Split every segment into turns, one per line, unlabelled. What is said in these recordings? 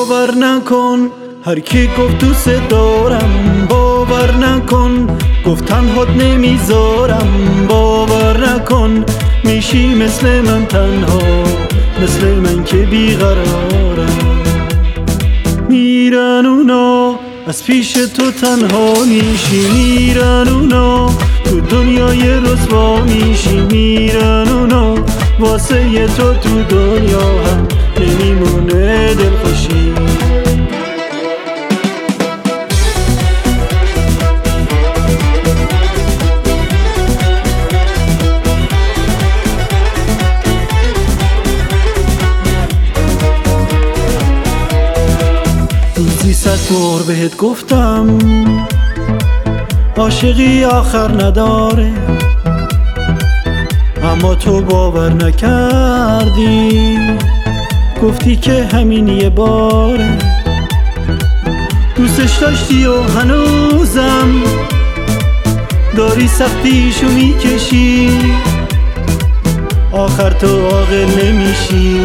باور نکن هر کی گفت دوست دارم، باور نکن گفت تنهات نمیذارم، باور نکن میشی مثل من تنها، مثل من که بیقرارم. میرن اونا از پیش تو تنها میشی، میرن اونا تو دنیای رسوا میشی، میرن اونا واسه تو دنیا هم نمیمونه دلخوشی. روزی 100 بار بهت گفتم عاشقی آخر نداره، اما تو باور نکردی، گفتی که همین یه باره. دوستش داشتی و هنوزم داری سختیشو میکشی، آخر تو عاقل نمیشی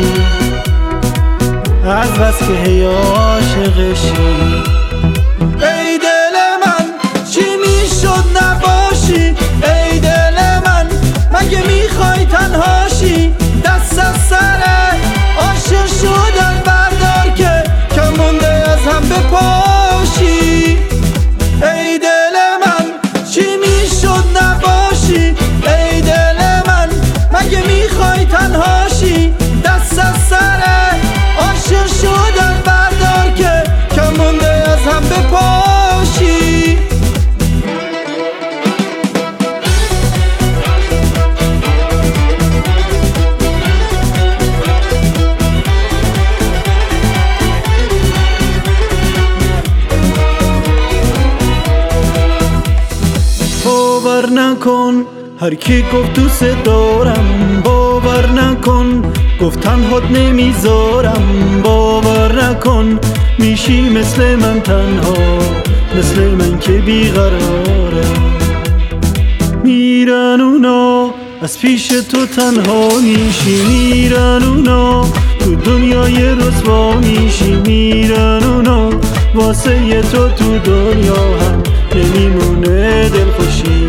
از بس که هی عاشقشی. ای دل من چی میشد نباشی، ای دل من مگه میخوای تنهاشی، دست از سر عاشق شدن بردار که کم مونده از هم بپاشی. ای دل من چی میشد نباشی، ای دل من مگه میخوای تنهاشی، دست از سر عاشق شدن بردار که کم مونده از هم بپاشی. باور نکن هر کی گفت دوست دارم، باور نکن گفت تنهات نمیذارم، باور نکن میشی مثل من تنها، مثل من که بیقرارم. میرن اونا از پیش تو تنها میشی، میرن اونا تو دنیای رسوا میشی، میرن اونا واسه تو دنیا هم نمیمونه دلخوشی.